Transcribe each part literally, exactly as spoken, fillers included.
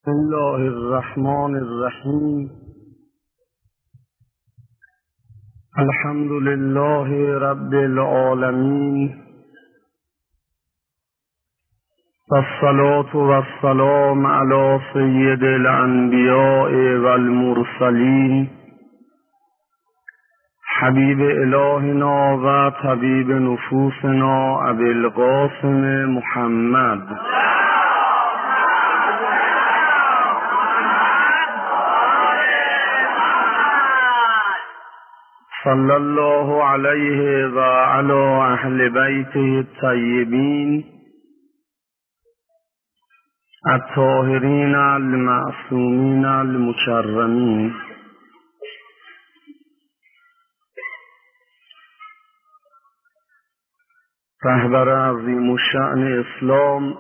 بسم الله الرحمن الرحیم. الحمد لله رب العالمین، والصلاة والسلام علی سید الانبیاء والمرسلین، حبیب الهنا و طبیب نفوسنا ابی القاسم محمد صلی الله علیه و علی اهل بیته الطیبین الطاهرین المعصومین المکرمین. رهبر عظیم الشأن اسلام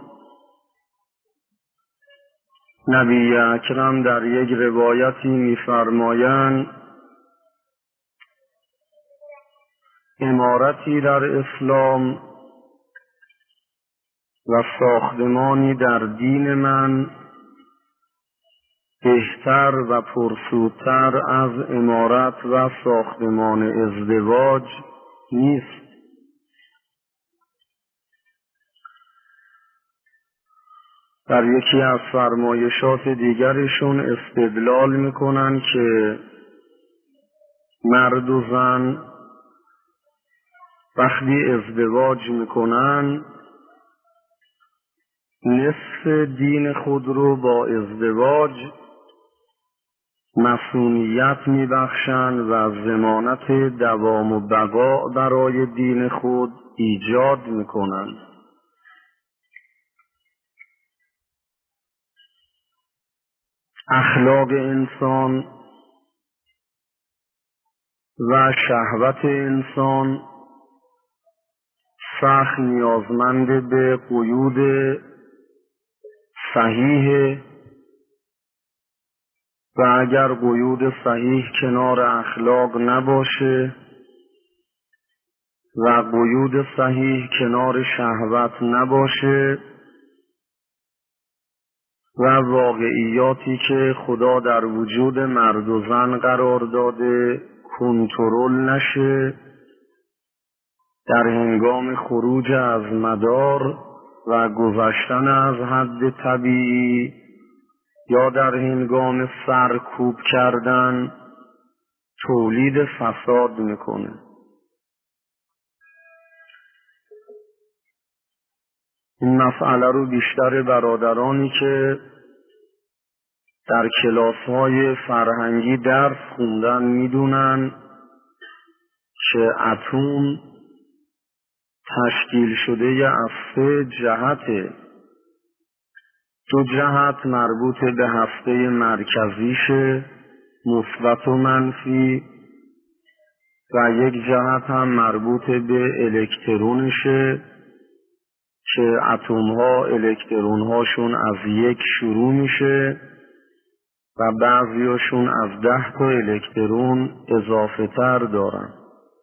نبی اکرم در یک روایتی می‌فرمایند عمارتی در اسلام و ساختمانی در دین من بهتر و پرسودتر از عمارت و ساختمان ازدواج نیست. در یکی از فرمایشات دیگرشون استدلال میکنن که مرد و زن وقتی ازدواج میکنن نصف دین خود رو با ازدواج مصونیت میبخشن و ضمانت دوام و بقا برای دین خود ایجاد میکنن. اخلاق انسان و شهوت انسان سخت نیازمند به قیود صحیح و اگر قیود صحیح کنار اخلاق نباشه و قیود صحیح کنار شهوت نباشه و واقعیاتی که خدا در وجود مرد و زن قرار داده کنترل نشه، در هنگام خروج از مدار و گذشتن از حد طبیعی یا در هنگام سرکوب کردن تولید فساد میکنه. این مسئله رو بیشتر برادرانی که در کلاس‌های فرهنگی درس خوندن میدونن که اتم تشکیل شده از سه جهته. دو جهت مربوط به هسته مرکزیشه، مثبت و منفی، و یک جهت هم مربوط به الکترونشه که اتم ها الکترون هاشون از یک شروع میشه و بعضیاشون از ده تا الکترون اضافه تر دارن،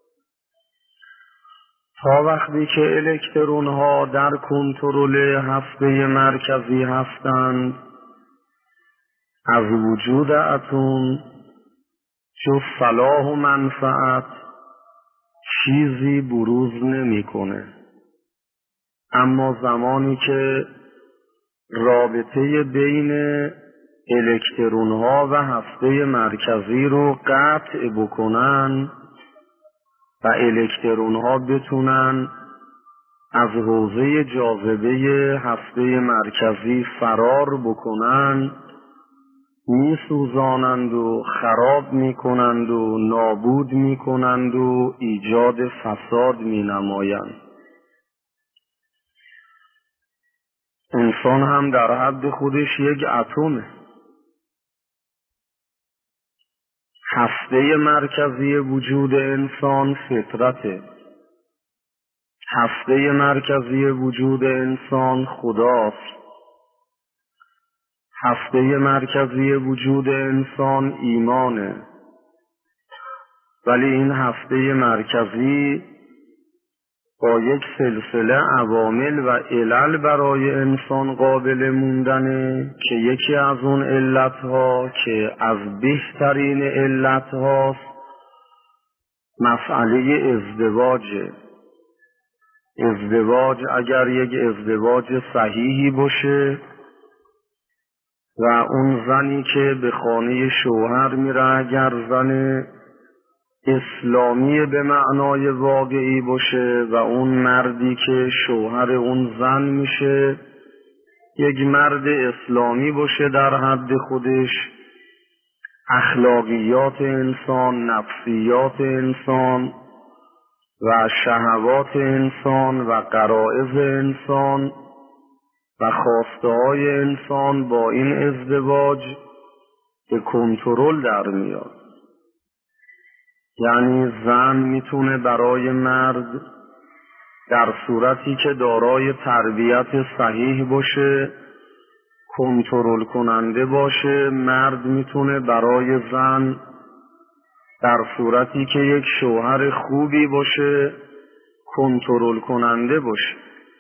تا وقتی که الکترون ها در کنترل هسته مرکزی هستند از وجود اتم جز صلاح و منفعت چیزی بروز نمیکنه. اما زمانی که رابطه بین الکترون ها و هسته مرکزی رو قطع بکنن و الکترون ها بتونن از حوزه جاذبه هسته مرکزی فرار بکنن، میسوزانند و خراب میکنند و نابود میکنند و ایجاد فساد مینمایند. انسان هم در حد خودش یک اتمه. هسته مرکزی وجود انسان فطرته. هسته مرکزی وجود انسان خداست. هسته مرکزی وجود انسان ایمانه. ولی این هسته مرکزی با یک سلسله عوامل و علل برای انسان قابل موندنه که یکی از اون علتها که از بهترین علتهاست مسئله ازدواجه. ازدواج اگر یک ازدواج صحیحی باشه و اون زنی که به خانه شوهر میره اگر زن اسلامی به معنای واقعی باشه و اون مردی که شوهر اون زن میشه یک مرد اسلامی باشه در حد خودش، اخلاقیات انسان، نفسیات انسان و شهوات انسان و غرایز انسان و خواسته های انسان با این ازدواج به کنترل در میاد. یعنی زن میتونه برای مرد در صورتی که دارای تربیت صحیح باشه کنترل کننده باشه، مرد میتونه برای زن در صورتی که یک شوهر خوبی باشه کنترل کننده باشه.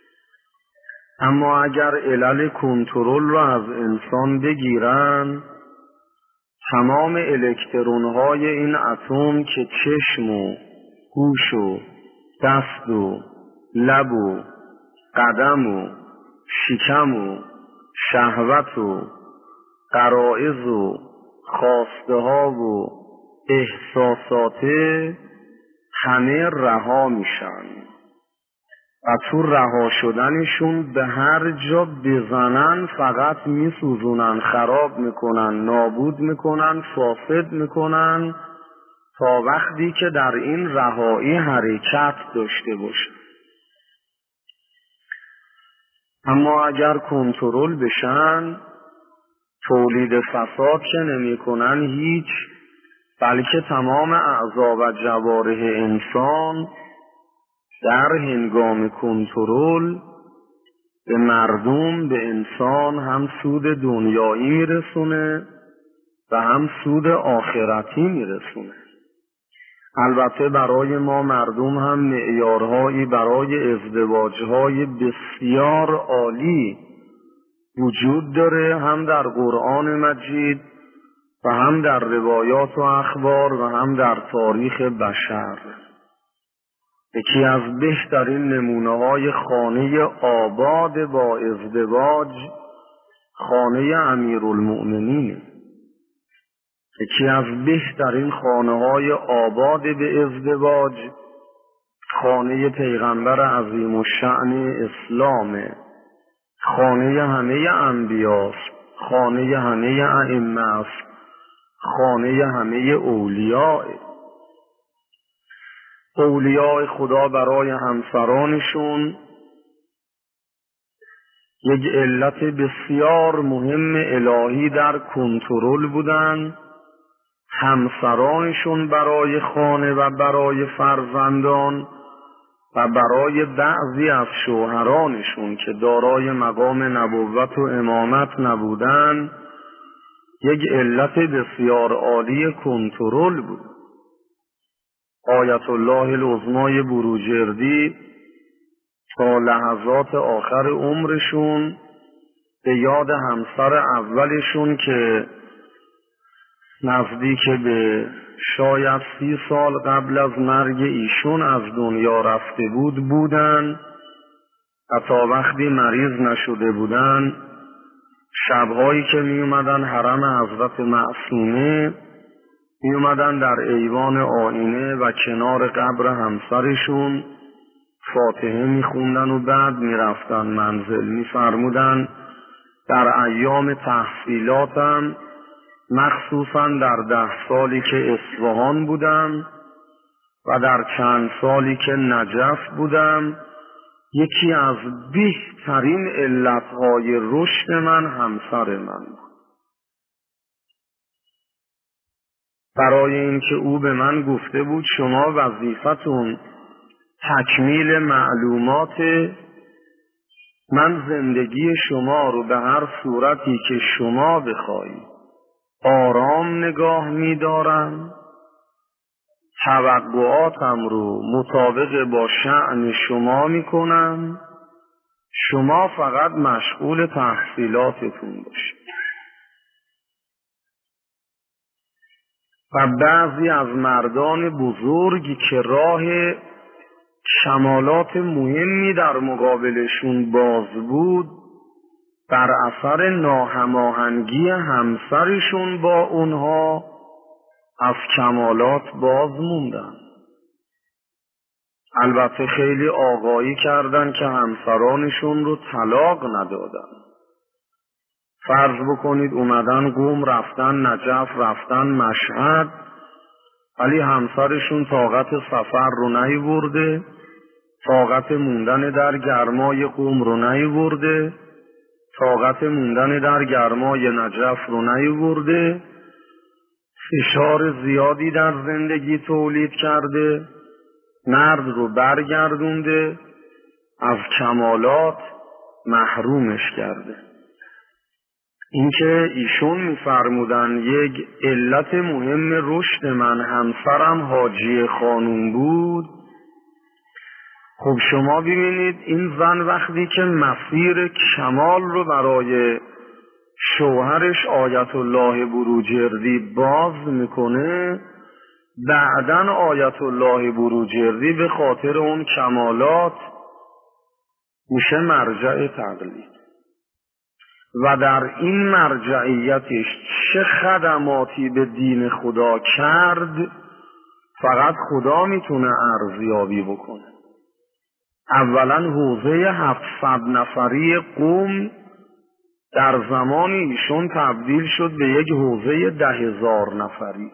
اما اگر علل کنترل رو از انسان بگیرن، تمام الکترون‌های این اتم که چشم و گوش و دست و لب و قدم و شکم و شهوت و غرایز و خواسته ها و احساسات همه رها میشن و تو رها شدنشون به هر جا بزنن فقط میسوزونن، خراب میکنن، نابود میکنن، فاسد میکنن تا وقتی که در این رهایی حرکت داشته باشه. اما اگر کنترل بشن تولید فساد که نمی کنن هیچ، بلکه تمام اعضا و جوارح انسان در هنگام کنترل به مردم، به انسان هم سود دنیایی میرسونه و هم سود آخرتی میرسونه. البته برای ما مردم هم معیارهایی برای ازدواجهای بسیار عالی وجود داره، هم در قرآن مجید و هم در روایات و اخبار و هم در تاریخ بشر. یکی از بهترین نمونه‌های خانه آباد با ازدواج خانه امیرالمؤمنین. یکی از بهترین خانه‌های آباد به ازدواج خانه پیغمبر عظیم الشأن اسلامه، خانه همه انبیاست، خانه همه ائمه است، خانه همه اولیاء. اولیاء خدا برای همسرانشون یک علت بسیار مهم الهی در کنترل بودن. همسرانشون برای خانه و برای فرزندان و برای بعضی از شوهرانشون که دارای مقام نبوت و امامت نبودن یک علت بسیار عالی کنترل بود. آیت الله العظمای بروجردی تا لحظات آخر عمرشون به یاد همسر اولشون که نزدیک به شاید سی سال قبل از مرگ ایشون از دنیا رفته بود بودن و تا وقتی مریض نشده بودن شبهایی که می اومدن حرم حضرت معصومه می اومدن در ایوان آینه و کنار قبر همسرشون فاتحه می خوندن و بعد می رفتن منزل. می فرمودن در ایام تحصیلاتم مخصوصا در ده سالی که اصفهان بودم و در چند سالی که نجف بودم یکی از بهترین علتهای رشد من همسر من بود. برای اینکه او به من گفته بود شما وظیفتون تکمیل معلومات، من زندگی شما رو به هر صورتی که شما بخواید آرام نگاه می دارم، توقعاتم رو مطابق با شأن شما میکنم، شما فقط مشغول تحصیلاتتون باشید. و بعضی از مردان بزرگ که راه کمالات مهمی در مقابلشون باز بود، بر اثر ناهماهنگی همسرشون با اونها از کمالات باز موندن. البته خیلی آقایی کردن که همسرانشون رو طلاق ندادن. فرض بکنید اومدن قم، رفتن نجف، رفتن مشهد، ولی همسرشون طاقت سفر رو نیورده، طاقت موندن در گرمای قم رو نیورده، طاقت موندن در گرمای نجف رو نیورده، فشار زیادی در زندگی تولید کرده، مرد رو برگردونده، از کمالات محرومش کرده. اینکه ایشون می‌فرمودن یک علت مهم رشد من همسرم حاجی خانوم بود. خب شما ببینید این زن وقتی که مسیر کمال رو برای شوهرش آیت الله بروجردی باز میکنه، بعدن آیت الله بروجردی به خاطر اون کمالات میشه مرجع تقلید و در این مرجعیتش چه خدماتی به دین خدا کرد فقط خدا میتونه ارزیابی بکنه. اولا حوزه هفتصد نفری قم در زمان ایشون تبدیل شد به یک حوزه ده هزار نفری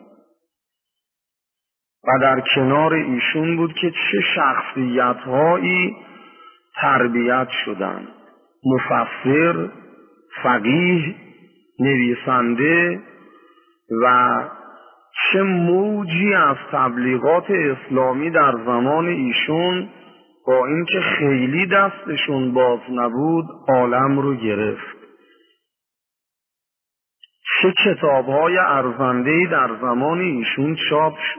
و در کنار ایشون بود که چه شخصیت هایی تربیت شدند: مفسر، فقیه، نویسنده و چه موجی از تبلیغات اسلامی در زمان ایشون با اینکه خیلی دستشون باز نبود عالم رو گرفت. چه کتاب‌های ارزنده‌ای در زمان ایشون چاپ شد.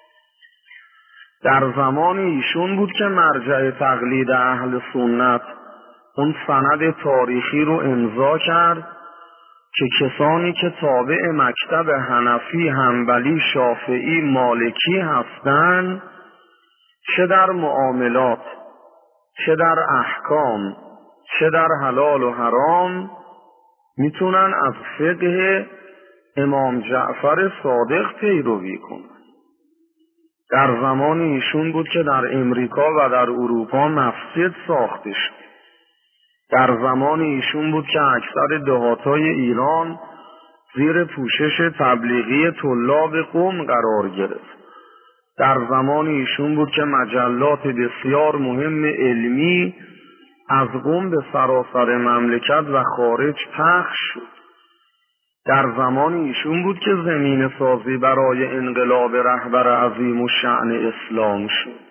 در زمان ایشون بود که مرجع تقلید اهل سنت اون سند تاریخی رو امضا کرد که کسانی که تابع مکتب حنفی، حنبلی، شافعی، مالکی هستند، چه در معاملات، چه در احکام، چه در حلال و حرام، میتونن از فقه امام جعفر صادق پیروی کنن. در زمان ایشون بود که در امریکا و در اروپا مسجد ساخته شد. در زمان ایشون بود که اکثر دهاتای ایران زیر پوشش تبلیغی طلاب قم قرار گرفت. در زمان ایشون بود که مجلات بسیار مهم علمی از قم به سراسر مملکت و خارج پخش شد. در زمان ایشون بود که زمین سازی برای انقلاب رهبر عظیم و شأن اسلام شد.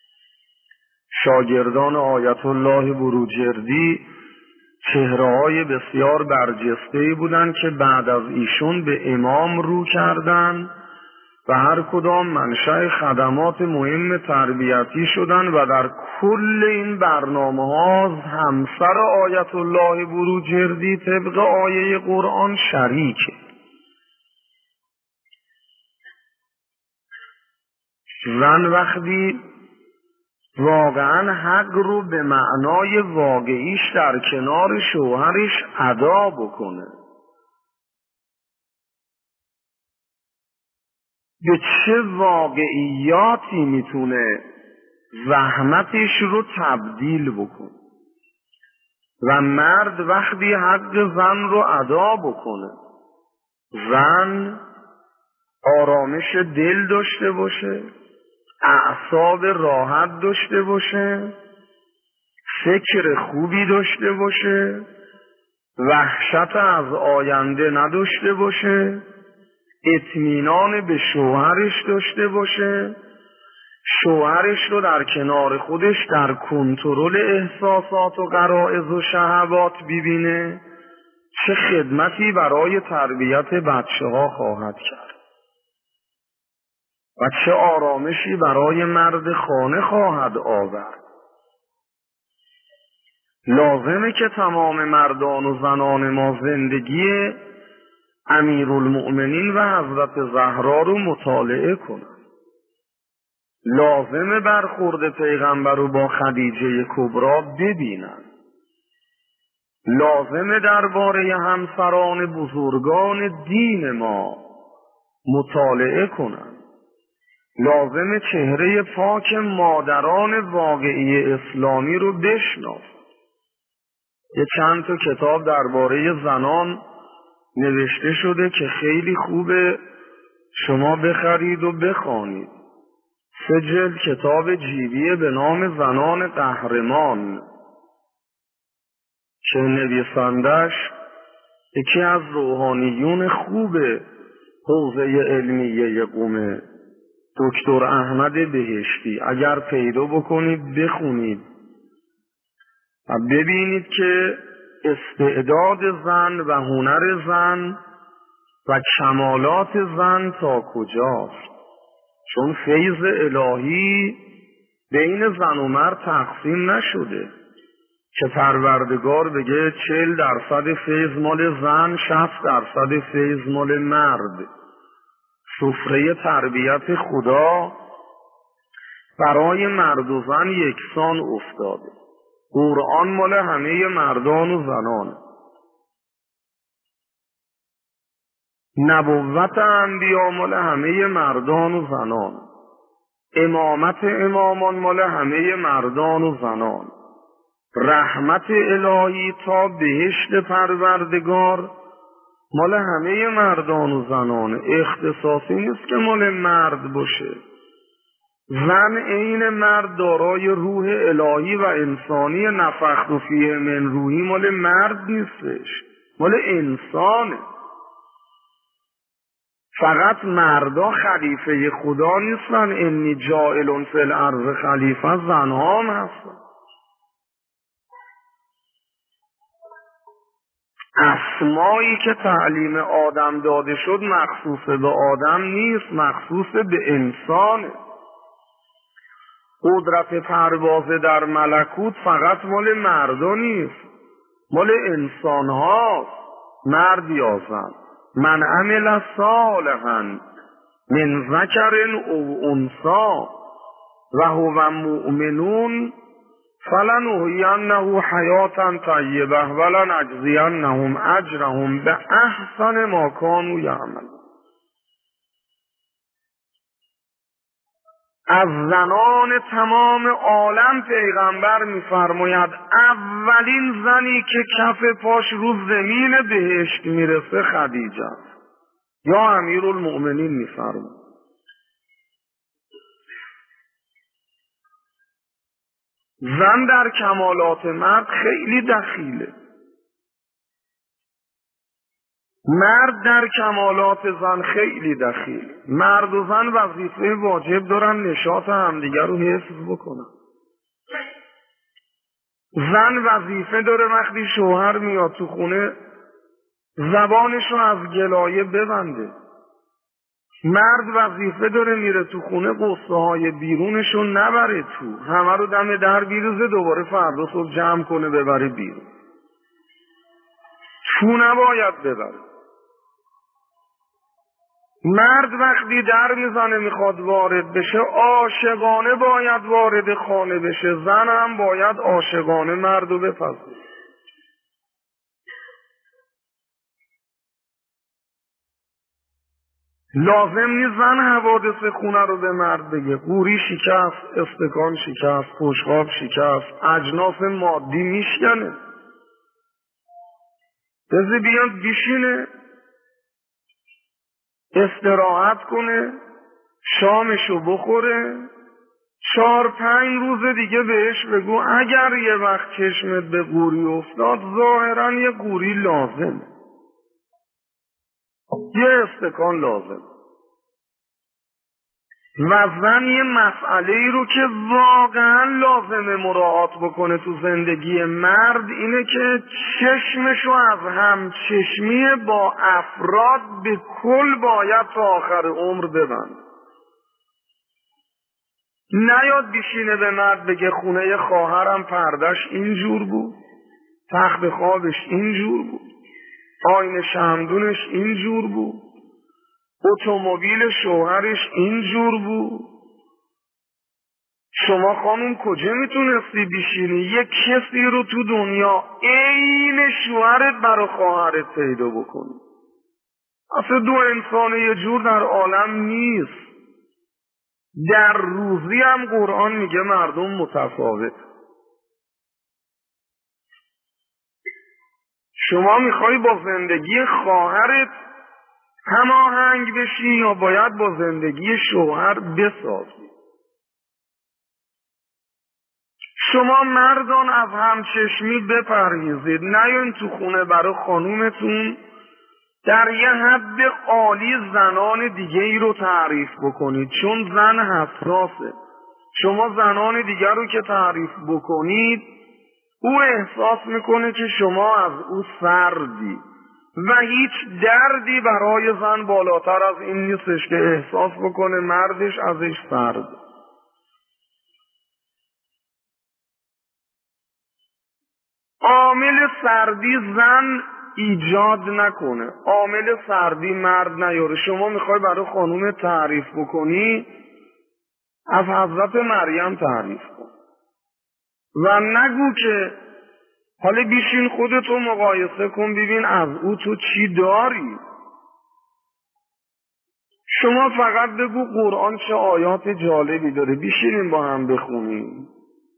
شاگردان آیت الله بروجردی چهره‌های بسیار برجسته‌ای بودند که بعد از ایشون به امام رو کردند و هر کدام منشأ خدمات مهم تربیتی شدند و در کل این برنامه‌ها همسر آیت الله بروجردی طبق آیه قرآن شریکه. زن وقتی واقعا حق رو به معنای واقعیش در کنار شوهرش ادا بکنه، به چه واقعیاتی میتونه زحمتش رو تبدیل بکنه. و مرد وقتی حق زن رو ادا بکنه، زن آرامش دل داشته باشه، اعصاب راحت داشته باشه، فکر خوبی داشته باشه، وحشت از آینده نداشته باشه، اطمینان به شوهرش داشته باشه، شوهرش رو در کنار خودش در کنترل احساسات و غرایز و شهوات ببینه، چه خدمتی برای تربیت بچه ها خواهد کرد. و چه آرامشی برای مرد خانه خواهد آورد. لازمه که تمام مردان و زنان ما زندگی امیرالمؤمنین و حضرت زهرا رو مطالعه کنن. لازمه برخورد پیغمبر رو با خدیجه کبرا ببینن. لازمه درباره همسران بزرگان دین ما مطالعه کنن. لازمه چهره پاک مادران واقعی اسلامی رو بشناسن. یه چند تا کتاب درباره زنان نوشته شده که خیلی خوبه شما بخرید و بخوانید. سه جلد کتاب جیبیه به نام زنان قهرمان که نویسندش یکی از روحانیون خوب حوزه علمیه قم، دکتر احمد بهشتی. اگر پیدا بکنید بخونید و ببینید که استعداد زن و هنر زن و کمالات زن تا کجاست. چون فیض الهی بین زن و مرد تقسیم نشده که پروردگار بگه چهل درصد فیض مال زن، شصت درصد فیض مال مرد. سفره تربیت خدا برای مرد و زن یکسان افتاده. قرآن مال همه مردان و زنان. نبوت انبیا مال همه مردان و زنان. امامت امامان مال همه مردان و زنان. رحمت الهی تا بهشت پروردگار مال همه مردان و زنان. اختصاصی نیست که مال مرد باشه. زن عین مرد دارای روح الهی و انسانی نفخت فیه من روحی مال مرد نیستش، مال انسانه. فقط مردا خلیفه خدا نیستن. انی جاعل فی الارض خلیفه، زنها هم هستن. اسمایی که تعلیم آدم داده شد مخصوص به آدم نیست، مخصوص به انسانه. قدرت پرواز در ملکوت فقط مال مردا نیست، مال انسان هاست، مرد یا زن. من عمل صالحا من ذکر او انثی و هو مؤمنون فلنحیینه حیاتا طیبه ولنجزینهم اجرهم باحسن ما کانوا یعملون. از زنان تمام عالم پیغمبر می‌فرماید اولین زنی که کف پاش رو زمین بهشت میرسه خدیجه است. یا امیرالمؤمنین می‌فرماید. زن در کمالات مرد خیلی دخیله. مرد در کمالات زن خیلی دخیل. مرد و زن وظیفه واجب دارن نشاط همدیگر رو حفظ بکنن. زن وظیفه داره وقتی شوهر میاد تو خونه زبانش رو از گلایه ببنده. مرد وظیفه داره میره تو خونه قصه های بیرونش رو نبره تو، همه رو دم در بیروزه، دوباره فردا صبح جمع کنه ببره بیرون. تو نباید ببره. مرد وقتی در میزنه میخواد وارد بشه عاشقانه باید وارد خانه بشه. زن هم باید عاشقانه مرد رو بپذیره. لازم نیست زن حوادث خونه رو به مرد بگه. قوری شکست، استکان شکست، بشقاب شکست، اجناس مادی میشکنه. بذار بیاد بیشینه استراحت کنه، شامشو بخوره، چهار پنج روز دیگه بهش بگو اگر یه وقت چشمت به قوری افتاد ظاهرا یه قوری لازم، یه استکان لازم. و زن یه مسئله ای رو که واقعا لازمه مراعات بکنه تو زندگی مرد اینه که چشمشو از هم چشمی با افراد به کل باید تا آخر عمر ببند. نیاد بیشینه به مرد بگه خونه خواهرم پردش اینجور بود، تخت خوابش اینجور بود، آینه شمدونش اینجور بود، اتومبیل شوهرش اینجور بود. شما خانم کجا میتونستی بیشینی یه کسی رو تو دنیا عین شوهرت برا خواهرت پیدا بکنی؟ اصلا دو انسان یه جور در عالم نیست. در روزی هم قرآن میگه مردم متفاوت. شما میخوای با زندگی خواهرت هماهنگ بشی یا باید با زندگی شوهر بسازی؟ شما مردان از همچشمی بپرهیزید، نیاین تو خونه برای خانومتون در یه حد عالی زنان دیگه ای رو تعریف بکنید، چون زن حساسه. شما زنان دیگر رو که تعریف بکنید او احساس میکنه که شما از او سردی و هیچ دردی برای زن بالاتر از این نیستش که احساس بکنه مردش ازش سرد. عامل سردی زن ایجاد نکنه، عامل سردی مرد نیاره. شما میخوای برای خانوم تعریف بکنی از حضرت مریم تعریف کن و نگو که حالا بیشین خودتو مقایسه کن ببین از او تو چی داری. شما فقط بگو قرآن چه آیات جالبی داره، بیشینیم با هم بخونیم.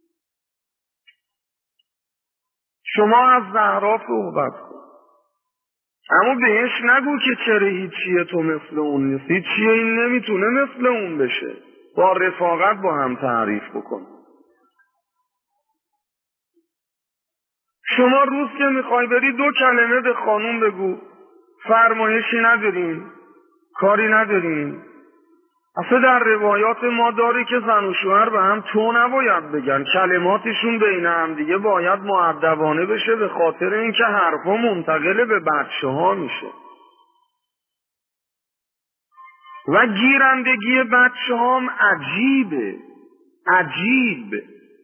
شما از زهرا صحبت کن، اما بهش نگو که چرا هیچیه تو مثل اون نیست، هیچیه این نمیتونه مثل اون بشه. با رفاقت با هم تعریف بکن. شما روز که میخوای بری دو کلمه به خانوم بگو، فرمایشی نداریم، کاری نداریم. اصلا در روایات ما داره که زن و شوهر به هم تو نباید بگن، کلماتشون بین هم دیگه باید مؤدبانه بشه، به خاطر اینکه حرفا منتقل به بچه ها میشه و گیرندگی بچه هم عجیبه، عجیب.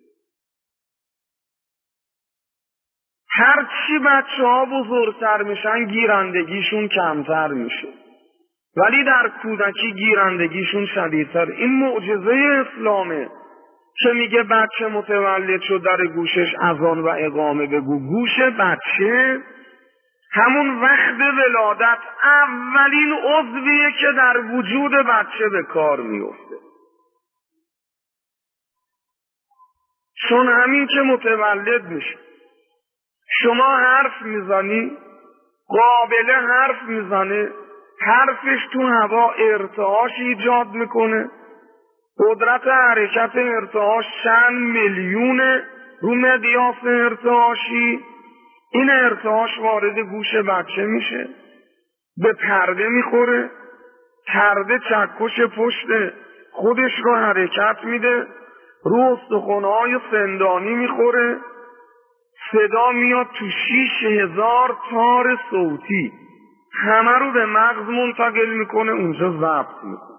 هرچی بچه ها بزرگتر میشن گیرندگیشون کمتر میشه، ولی در کودکی گیرندگیشون شدیدتر. این معجزه اسلامه که میگه بچه متولد شد در گوشش اذان و اقامه بگو. گوش بچه همون وقت ولادت اولین عضویه که در وجود بچه به کار میفته، چون همین که متولد میشه شما حرف میزنی، قابل حرف میزنه، حرفش تو هوا ارتعاش ایجاد میکنه، قدرت حرکت ارتعاش چند میلیونه رو مقیاس ارتعاشی. این ارتعاش وارد گوش بچه میشه، به پرده میخوره، پرده چکش پشت خودش رو حرکت میده، رو استخوان‌های سندانی میخوره، صدا میاد تو شیش هزار تار صوتی، همه رو به مغز منتقل میکنه، اونجا ضبط میکنه.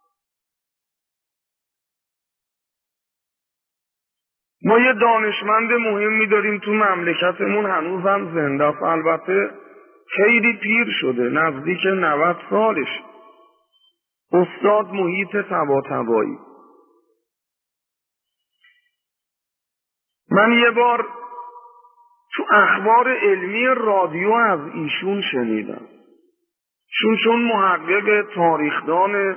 ما یه دانشمند مهمی داریم تو مملکتمون، هنوزم زنده است، البته خیلی پیر شده، نزدیک نود سالش، استاد محیط طباطبایی. من یه بار تو اخبار علمی رادیو از ایشون شنیدم، چون چون محقق تاریخدان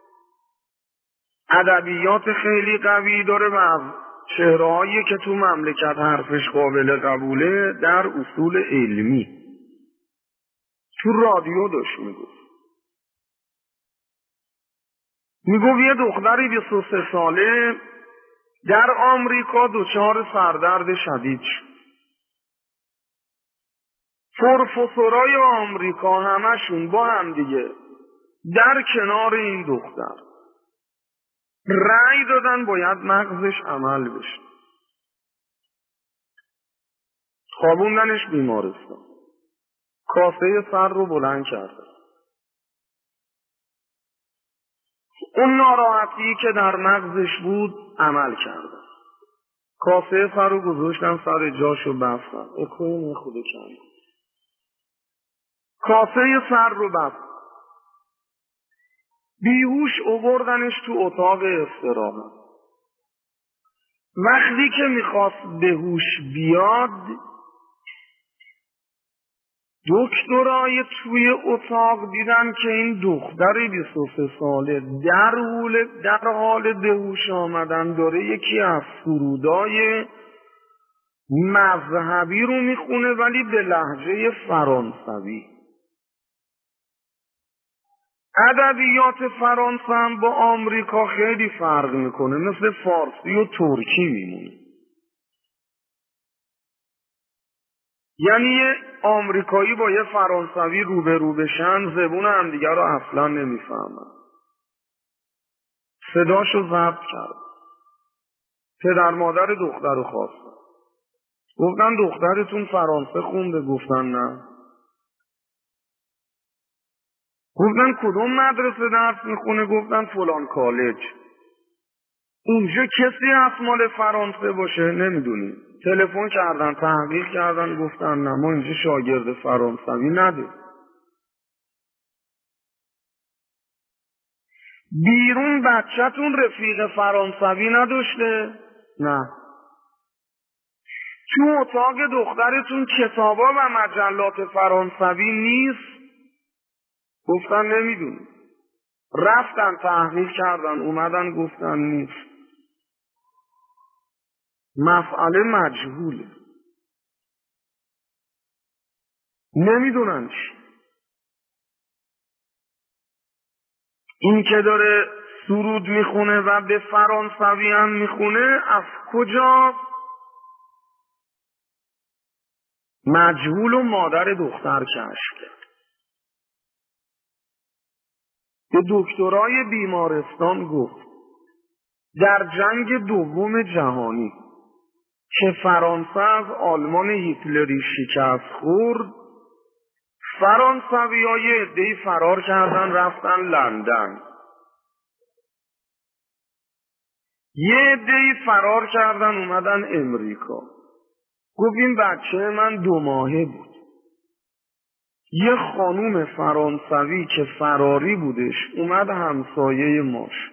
ادبیات خیلی قوی داره و از چهره‌هایی که تو مملکت حرفش قابل قبوله در اصول علمی، تو رادیو داشت میگفت میگفت یه دختری بیست و سه ساله در آمریکا دچار سردرد شدید شد. پروفسورای آمریکا همشون با هم دیگه در کنار این دختر رأی دادن باید مغزش عمل بشه، خوابوندنش بیمارستان، کاسه سر رو بلند کرده. اون ناراحتی که در مغزش بود عمل کردم. کاسه فر رو گذاشتم سر جاشو بستم. اکوی میخوده چند کاسه فر رو بستم. بیهوش آوردنش تو اتاق استراحت. وقتی که میخواست به هوش بیاد، دکترای توی اتاق دیدن که این دختر بیست و سه ساله در حال در حال به هوش آمدن داره یکی از سرودای مذهبی رو میخونه، ولی به لهجه فرانسوی. ادبیات فرانسه هم با آمریکا خیلی فرق میکنه، مثل فارسی و ترکی میمونه. یعنی یه آمریکایی با یه فرانسوی روبرو بشن، زبون همدیگه رو اصلا نمیفهمن. صداشو ضبط کرد. پدر مادر دختر رو خواستن، گفتن دخترتون فرانسه خونده؟ گفتن نه. گفتن کدوم مدرسه درس میخونه؟ گفتن فلان کالج. اونجا کسی هست مال فرانسه باشه؟ نمیدونیم. تلفن کردن، تحقیق کردن، گفتن نه ما اینجا شاگرد فرانسوی نداریم. بیرون بچه‌تون رفیق فرانسوی نداشته؟ نه. تو اتاق دخترتون کتابا و مجلات فرانسوی نیست؟ گفتن نمیدونیم. رفتن تحقیق کردن، اومدن گفتن نیست. مسئله مجهوله، نمیدونن چی. این که داره سرود میخونه و به فرانسوی هم میخونه، از کجا؟ مجهول و مادر دختر کشف کرد. به دکترای بیمارستان گفت در جنگ دوم جهانی که فرانسه از آلمان هیتلری شکست خورد، فرانسوی های عده‌ای فرار کردن رفتن لندن. یه عده‌ای فرار کردن اومدن امریکا. گفت این بچه من دو ماهه بود. یه خانوم فرانسوی که فراری بودش اومد همسایه ماش.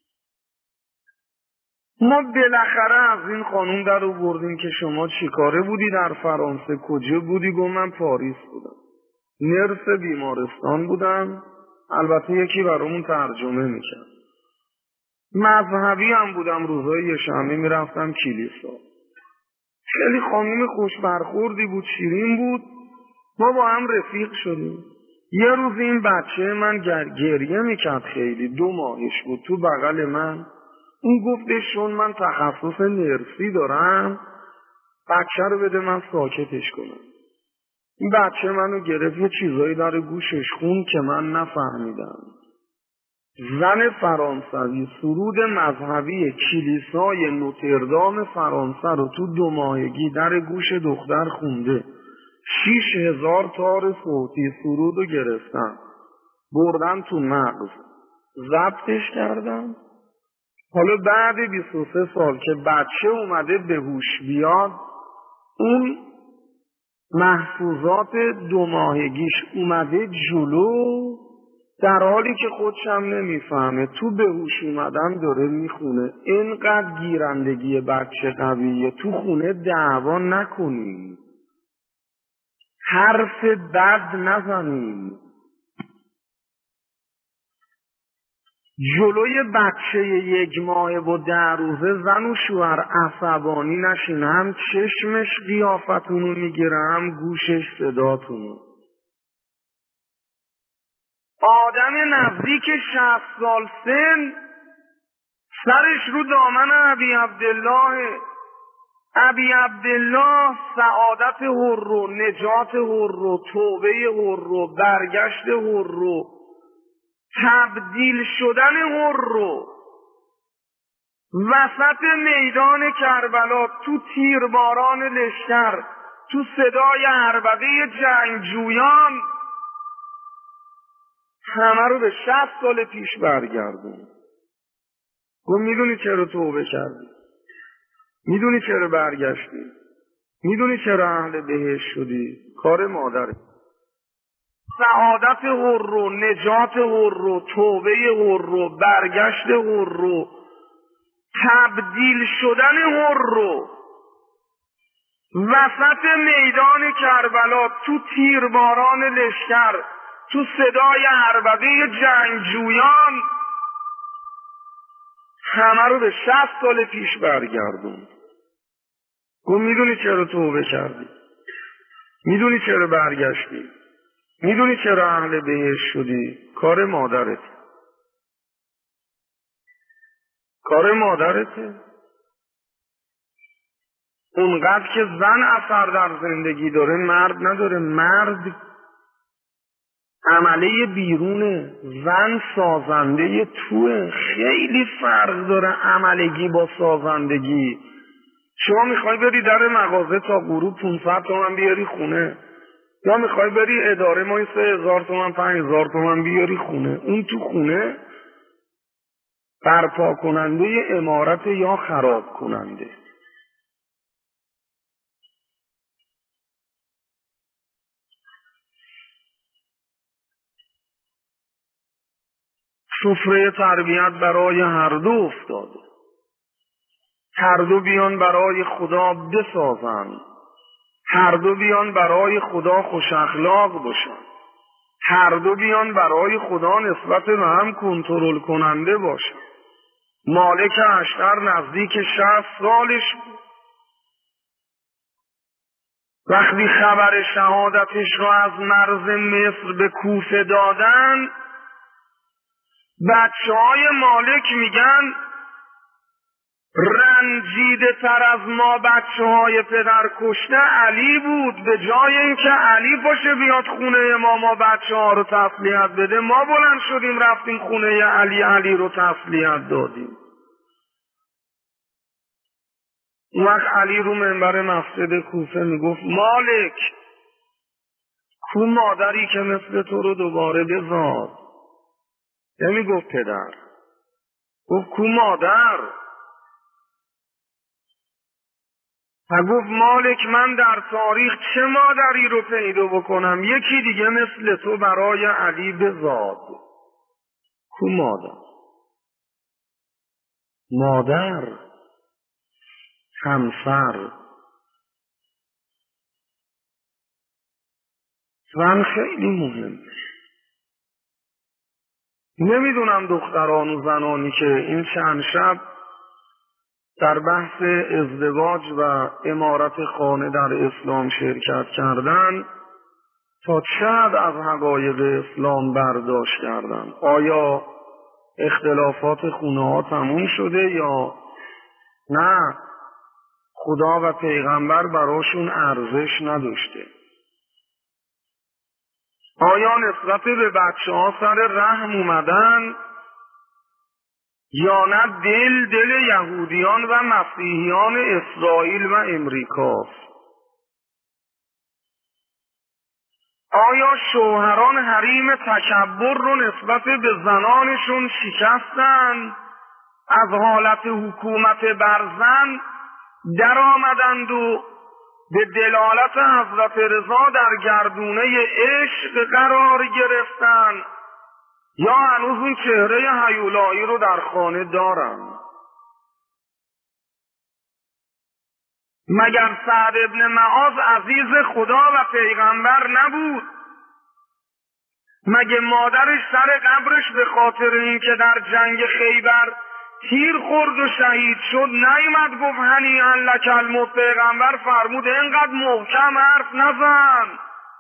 ما بالاخره از این خانوم در آوردیم که شما چیکاره بودی در فرانسه؟ کجا بودی؟ گفت من پاریس بودم، نرس بیمارستان بودم. البته یکی برامون ترجمه میکرد. مذهبی هم بودم، روزهای شنبه میرفتم کلیسا. خیلی خانوم خوش برخوردی بود، شیرین بود. ما با هم رفیق شدیم. یه روز این بچه من گریه میکرد، خیلی دو ماهش بود، تو بغل من. این گفتش چون من تخصص نرسی دارم بچه رو بده من ساکتش کنم. این بچه منو گرفت، یه چیزایی در گوشش خون که من نفهمیدم. زن فرانسوی سرود مذهبی کلیسای نوتردام فرانسه رو تو دو ماهگی در گوش دختر خونده. شیش هزار تار صوتی سرود رو گرفتن بردن تو مغز، ضبطش کردن. حالا بعد بیست و سه سال که بچه اومده به هوش بیاد، اون محفوظات دو ماهگیش اومده جلو، در حالی که خودشم نمیفهمه تو به هوش اومدن داره میخونه. اینقدر گیرندگی بچه قویه. تو خونه دعوا نکنیم، حرف بد نزنیم، جلوی بچه یک ماهه و ده روزه زن و شوهر عصبانی نشین. هم چشمش قیافتونو میگیره، هم گوشش صداتونو. آدم نزدیک شصت سال سن سرش رو دامن ابی عبدالله. ابی عبدالله سعادت هرو، نجات هرو، توبه هرو، برگشت هرو، تبدیل شدن هرو. وسط میدان کربلا تو تیرباران لشکر، تو صدای عربده جنگجویان، همه رو به شصت سال پیش برگردون. گفت میدونی چرا توبه کردی؟ میدونی چرا برگشتی؟ میدونی چرا اهل بهشت شدی؟ کار مادرت. سعادت هرو، نجات هرو، توبه هرو، برگشت هرو، تبدیل شدن هرو وسط میدان کربلا، تو تیرباران لشکر، تو صدای عربده جنگجویان، همه رو به شصت سال پیش برگردون. گفت میدونی چرا توبه کردی؟ میدونی چرا برگشتی؟ میدونی چرا اهل بهشت شدی؟ کار مادرت. کار مادرته. اونقدر که زن اثر در زندگی داره مرد نداره. مرد عمله بیرونه، زن سازنده توه. خیلی فرق داره عملگی با سازندگی. شما میخوای بری در مغازه تا غروب پونصد تومن بیاری خونه، یا میخوای بری اداره مای سه هزار تومن پنج هزار تومن بیاری خونه. اون تو خونه برپا کننده عمارت یا خراب کننده. سفره تربیت برای هر دو افتاده. هر دو بیان برای خدا بسازن، هر دو بیان برای خدا خوش اخلاق باشن، هر دو بیان برای خدا نسبت به هم کنترل کننده باشن. مالک اشتر نزدیک شصت سالش بود. وقتی خبر شهادتش را از مرز مصر به کوفه دادن، بچه های مالک میگن رنجیده تر از ما بچه های پدر کشته علی بود. به جای اینکه علی باشه بیاد خونه ما ما بچه ها رو تسلیت بده، ما بلند شدیم رفتیم خونه علی، علی رو تسلیت دادیم. اون وقت علی رو منبر مسجد کوفه میگفت مالک، کو مادری که مثل تو رو دوباره بزاد؟ نمیگفت پدر، گفت کو مادر. و گفت مالک من در تاریخ چه مادری رو پیدا بکنم یکی دیگه مثل تو برای علی بزاد؟ کو مادر؟ مادر، همسر. زن خیلی مهمه. نمیدونم دختران و زنانی که این چند شب در بحث ازدواج و عمارت خانه در اسلام شرکت کردن تا چه حد از حقایق اسلام برداشت کردن. آیا اختلافات خونه ها تموم شده یا نه خدا و پیغمبر براشون ارزش نداشته؟ آیا نسبت به بچه ها سر رحم اومدن یا نه دل دل یهودیان و مسیحیان اسرائیل و امریکاست؟ آیا شوهران حریم تکبر رو نسبت به زنانشون شکستن، از حالت حکومت بر زن در آمدند و به دلالت حضرت رضا در گردونه عشق قرار گرفتن، یا هنوز اون چهره هیولایی رو در خانه دارن؟ مگر سعد ابن معاذ عزیز خدا و پیغمبر نبود؟ مگه مادرش سر قبرش به خاطر اینکه در جنگ خیبر تیر خورد و شهید شد نیامد گفت هنیئا لک الموت؟ پیغمبر فرمود اینقدر محکم حرف نزن،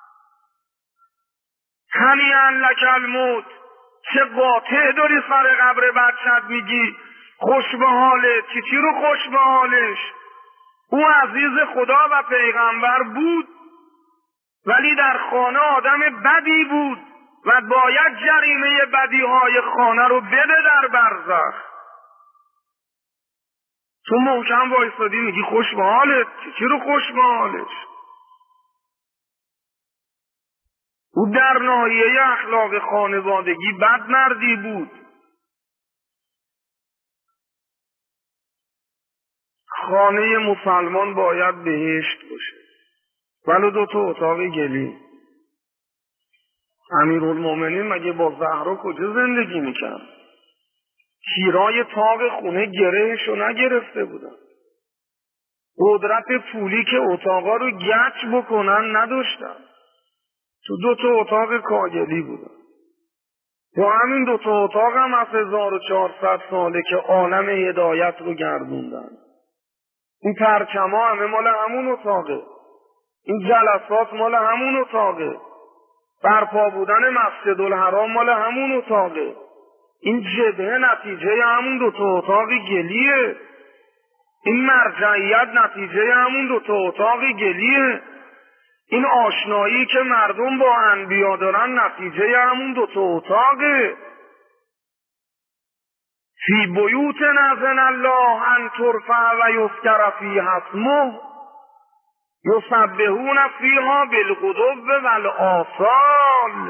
هنیئا لک الموت. چه قاطع داری سر قبر بچت میگی خوش به حالت؟ چی چی رو خوش به حالش؟ او عزیز خدا و پیغمبر بود ولی در خانه آدم بدی بود و باید جریمه بدی های خانه رو بده در برزخ. تو محکم وایستادی میگی خوش به حالت؟ چی چی رو خوش به حالش؟ او در ناحیه اخلاق خانوادگی بد مردی بود. خانه مسلمان باید بهشت باشه، ولو دو تا اتاق گلی. امیرالمومنین مگه با زهرا کجا زندگی میکرد؟ تیرای تاق خونه گرهشو نگرفته بودن. قدرت پولی که اتاقا رو گچ بکنن نداشتن. تو دو تا اتاق کاگلی بودن. و همین دو تا اتاق هم از هزار و چهارصد ساله که عالم هدایت رو گردوندن. این پرچما همه مال همون اتاقه. این جلسات مال همون اتاقه. برپا بودن مسجد الحرام مال همون اتاقه. این جبهه نتیجه همون دو تا اتاق گلیه. این مرجعیت نتیجه همون دو تا اتاق گلیه. این آشنایی که مردم با انبیا دارن نتیجه همون دو تا اتاقه. فی بیوت اذن الله ان ترفع و یذکر فیها اسمه یسبحون فیها بالغدو والآصال.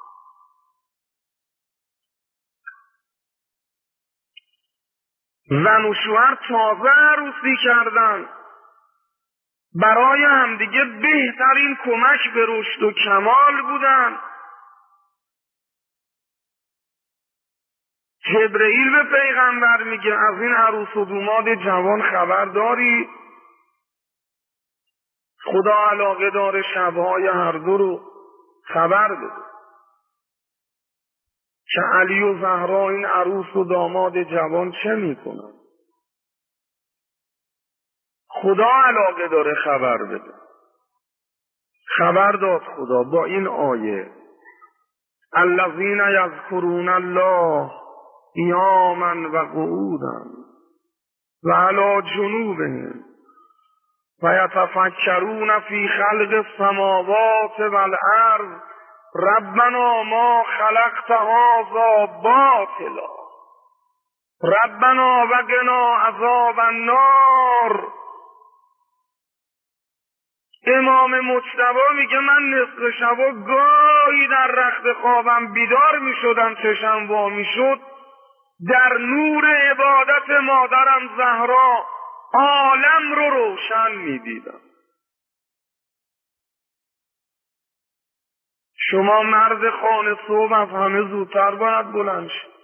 زن و شوهر تازه عروسی کردن، برای همدیگه بهترین کمک به رشد و کمال بودن. جبرئیل به پیغمبر میگه از این عروس و دوماد جوان خبر داری؟ خدا علاقه داره شبهای هر دو رو خبر بده که علی و زهرا این عروس و داماد جوان چه میکنن. خدا علاقه داره خبر بده. خبر داد خدا با این آیه: الذین یذکرون الله قیاما و قعودا و علی جنوبهم و یتفکرون فی خلق السماوات والارض ربنا ما خلقت هذا باطلا ربنا وقنا عذاب النار. امام مجتبی میگه من نصف شبا گاهی در رخت خوابم بیدار میشدم، چشم وا میشد، در نور عبادت مادرم زهرا عالم رو روشن میدیدم. شما مرد خانه صبح از همه زودتر باید بلند شید.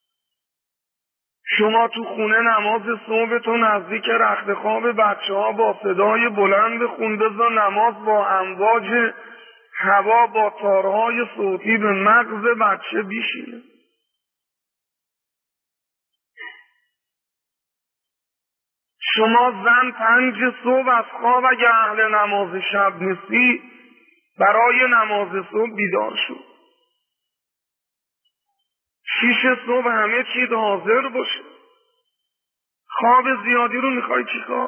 شما تو خونه نماز صبحتون نزدیک رخت خواب بچه ها با صدای بلند خون بذار نماز با امواج هوا با تارهای صوتی به مغز بچه بیشینه. شما زن پنج صبح از خواب اگه اهل نماز شب نیستی برای نماز صبح بیدار شد. شیش صبح همه چیز حاضر باشه. خواب زیادی رو میخوای چی کار؟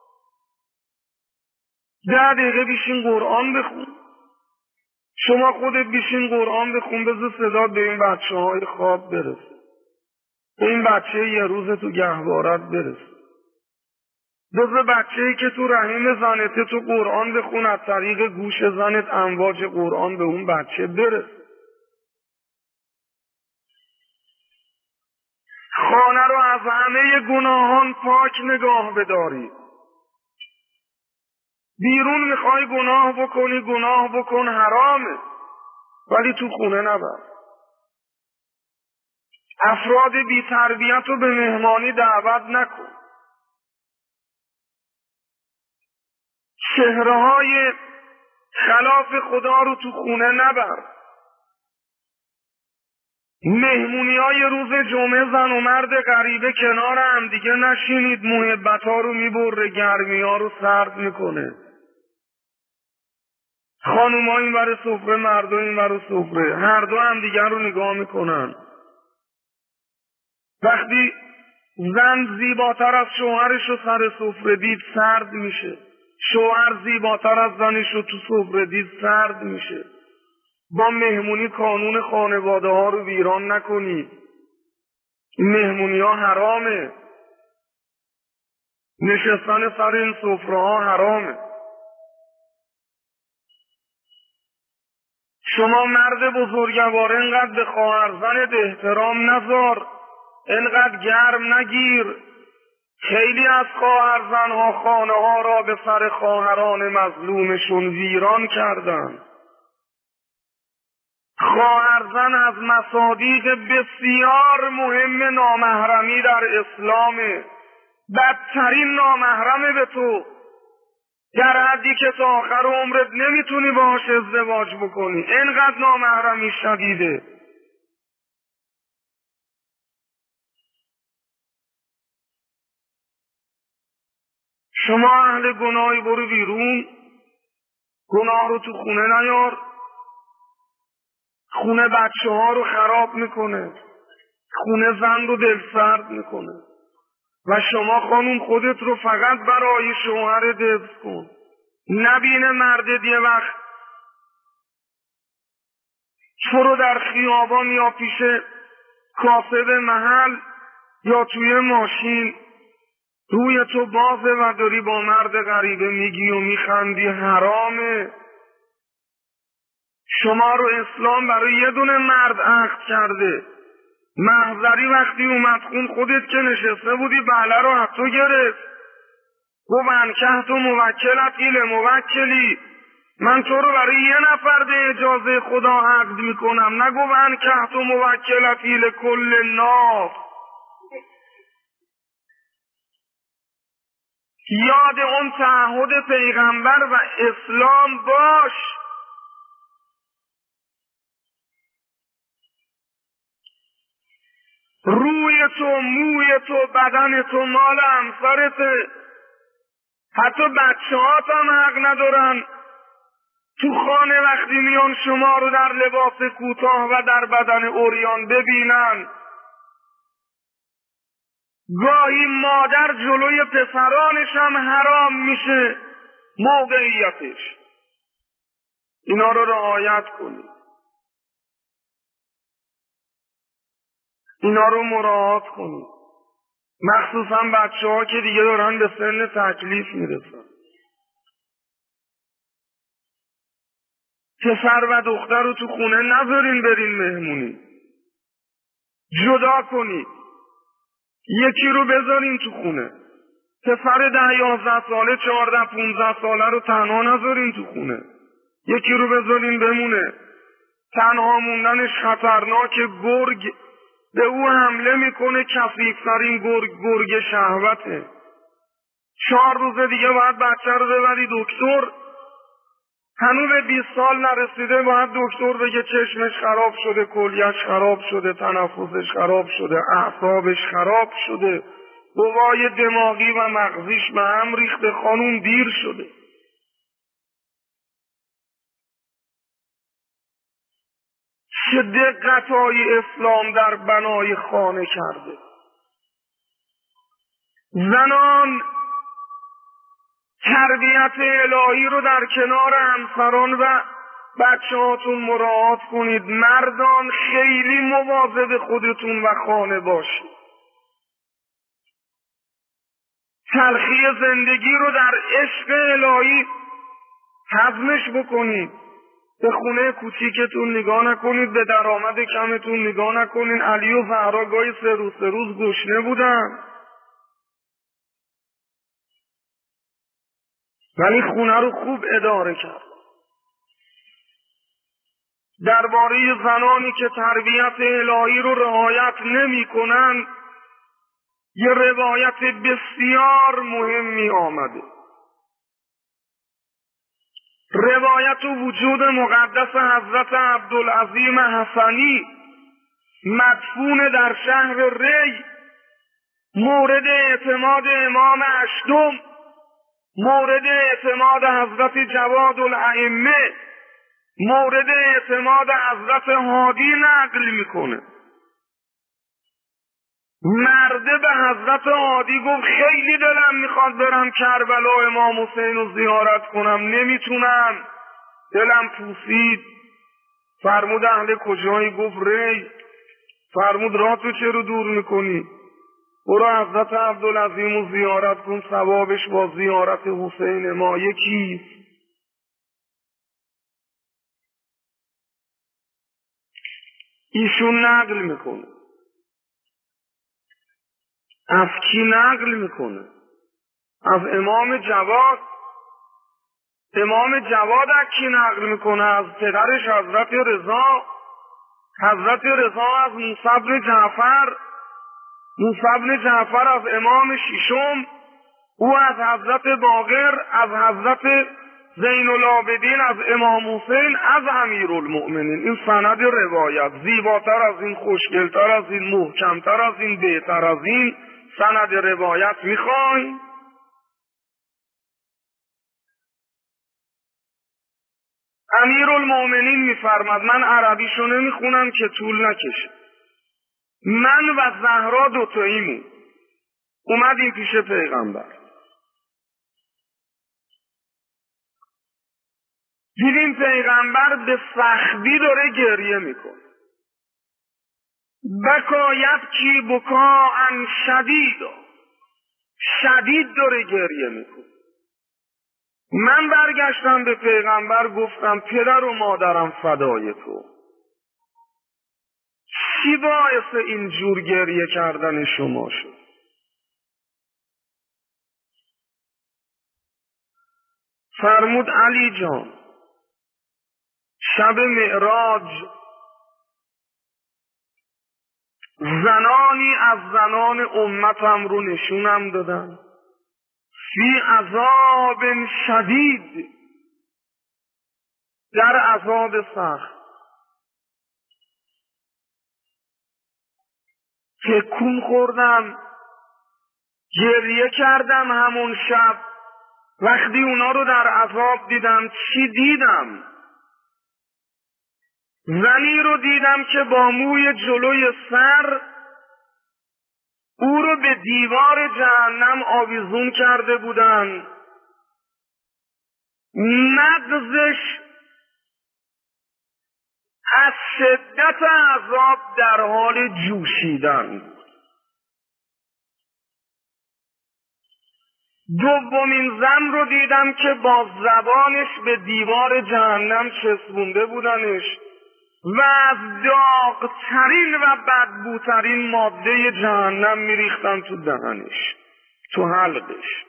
ده دقیقه بیشین قرآن بخون. شما خودت بیشین قرآن بخون، بذار صدا به این بچه های خواب برسه، به این بچه یه روز تو گهوارت برسه. بذار بچه‌ای که تو رحم زنته تو قرآن بخون، از طریق گوش زنت امواج قرآن به اون بچه برسه. خانه رو از همه گناهان پاک نگاه بداری. بیرون میخوای گناه بکنی گناه بکن، حرامه، ولی تو خونه نبر. افراد بی تربیت رو به مهمانی دعوت نکن. چهره های خلاف خدا رو تو خونه نبر. مهمونی های روز جمعه زن و مرد غریبه کنار هم دیگه نشینید، محبت ها رو میبره، گرمی ها رو سرد میکنه. خانوم ها این ور سفره، مرد ها این ور سفره، هر دو هم دیگر رو نگاه میکنن. وقتی زن زیباتر از شوهرش رو سر سفره دید سرد میشه، شوهر زیباتر از زنش رو تو سفره دید سرد میشه. با مهمونی قانون خانواده ها رو ویران نکنی. مهمونی ها حرامه. نشستن سر این سفره ها حرامه. شما مرد بزرگوار اینقدر به خواهر زنت احترام نذار، اینقدر گرم نگیر خیلی از خواهرزنها خانه ها را به سر خواهران مظلومشون ویران کردند. خواهرزن از مصادیق بسیار مهم نامحرمی در اسلامه. بدترین نامحرمه به تو، در حدی که تا آخر عمرت نمیتونی باهاش ازدواج بکنی، اینقدر نامحرمی شدیده. شما اهل گناهی برو بیرون، گناه رو تو خونه نیار، خونه بچه ها رو خراب میکنه، خونه زن رو دلسرد میکنه. و شما خانوم خودت رو فقط برای شوهرت حفظ کن. نبینه مردت یه وقت تو رو در خیابان یا پیش کاسب محل یا توی ماشین روی تو بازه و داری با مرد غریبه میگی و میخندی، حرامه. شما رو اسلام برای یه دونه مرد عقد کرده. محضری وقتی اومد خون خودت که نشسته بودی بله رو از تو گرفت، گفت انکحت و موکلت ایل موکلی، من تو رو برای یه نفر به اجازه خدا عقد میکنم، نگو انکحت و موکلت ایل کل الناس. یاد اون تعهد پیغمبر و اسلام باش. روی تو، موی تو، بدن تو مال همسرته. حتی بچه هات هم حق ندارن تو خانه وقتی میان شما رو در لباس کوتاه و در بدن عریان ببینن. گاهی مادر جلوی پسرانش هم حرام میشه موقعیتش. اینا رو رعایت کنید، اینا رو مراعات کنید، مخصوصا بچه ها که دیگه دارن به سن تکلیف میرسن. پسر و دختر رو تو خونه نذارین برین مهمونی، جدا کنید. یکی رو بذارین تو خونه. پسر ده یازده ساله چهارده پونزده ساله رو تنها نذارین تو خونه، یکی رو بذارین بمونه. تنها موندنش خطرناک. گرگ به او حمله میکنه، کثیف‌ترین گرگ گرگ شهوته. چهار روز دیگه باید بچه رو ببری دکتر، هنوز به بیست سال نرسیده باید دکتر بگه چشمش خراب شده، کلیه‌اش خراب شده، تنفسش خراب شده، اعصابش خراب شده، قوای دماغی و مغزیش به هم ریخته، خانوم دیر شده. چه دقت‌های اسلام در بنای خانه کرده. زنان تربیت الهی رو در کنار همسران و بچه هاتون مراعات کنید. مردان خیلی مواظب خودتون و خانه باشید. تلخی زندگی رو در عشق الهی هضمش بکنید. به خونه کوچیکتون نگاه نکنید، به درآمد کمتون نگاه نکنید. علی و زهرا گاهی سه روز سه روز گشنه بودن ولی خونه رو خوب اداره کرد. درباره زنانی که تربیت الهی رو رعایت نمی کنن یه روایت بسیار مهمی آمده. روایت وجود مقدس حضرت عبدالعظیم حسنی مدفون در شهر ری، مورد اعتماد امام اشتم، مورد اعتماد حضرت جواد الائمه، مورد اعتماد حضرت هادی نقل میکنه. مرده به حضرت هادی گفت خیلی دلم میخواد برم کربلا امام حسین رو زیارت کنم، نمیتونم، دلم پوسید. فرمود اهل کجایی؟ گفت ری. فرمود راه تو چرا دور میکنی؟ برو حضرت عبدالعظیم رو زیارت کن، ثوابش با زیارت حسین ما یکیست. ایشون نقل میکنه از کی نقل میکنه؟ از امام جواد. امام جواد از کی نقل میکنه؟ از پدرش حضرت رضا. حضرت رضا از موسی بن جعفر. موسی بن جعفر از امام ششم. او از حضرت باقر، از حضرت زین العابدین، از امام حسین، از امیرالمؤمنین. این سند روایت. زیباتر از این، خوشگلتر از این، محکمتر از این، بهتر از این سند روایت میخواین؟ امیرالمؤمنین میفرماد من عربیشو نمیخونم که طول نکشه. من و زهرا دوتاییمون اومدیم پیش پیغمبر، دیدیم پیغمبر به سختی داره گریه میکنه. بکایت کی بکاء شدید، شدید داره گریه میکنه. من برگشتم به پیغمبر گفتم پدر و مادرم فدای تو، چی باعث این جور گریه کردن شما شد؟ فرمود علی جان، شب معراج زنانی از زنان امتم رو نشونم دادن فی عذاب شدید، در عذاب سخت. تکون خوردم، گریه کردم همون شب. وقتی اونا رو در عذاب دیدم چی دیدم؟ زنی رو دیدم که با موی جلوی سر او رو به دیوار جهنم آویزون کرده بودن، مغزش از شدت عذاب در حال جوشیدن بود. دومین زن رو دیدم که با زبانش به دیوار جهنم چسبونده بودنش و از داغترین و بدبوترین ماده جهنم میریختن تو دهنش، تو حلقش.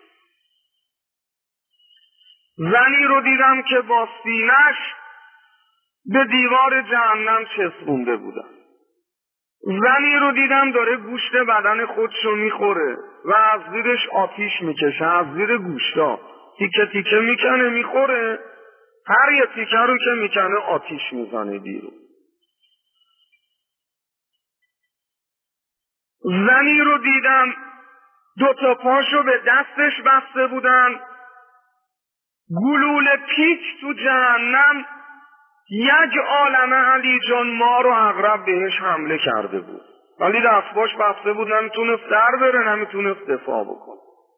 زنی رو دیدم که با سینه‌اش به دیوار جهنم چسبونده بودن. زنی رو دیدم داره گوشت بدن خودشو میخوره و از زیرش آتیش میکشه، از زیر گوشتا تیکه تیکه میکنه میخوره، هر یه تیکه رو که میکنه آتیش میزنه بیرون. زنی رو دیدم دوتا پاشو به دستش بسته بودن، گلوله پیچ تو جهنم یک عالمه علی جان ما رو عقرب بهش حمله کرده بود، ولی دستباش بسته بود، نمیتونست در بره، نمیتونست دفاع بکنه.